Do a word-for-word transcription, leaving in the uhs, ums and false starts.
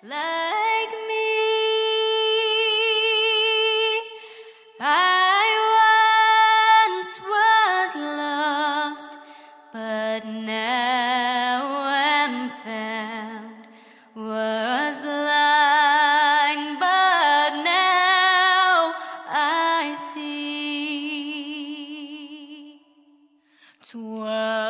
like me. I once was lost, but now am found. Was blind, but now I see. 'Twas